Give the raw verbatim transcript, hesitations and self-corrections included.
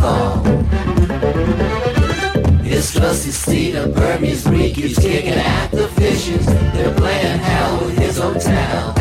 call. His trusty steed, a Burmese breed, keeps kicking at the fishes. They're playing hell with his hotel.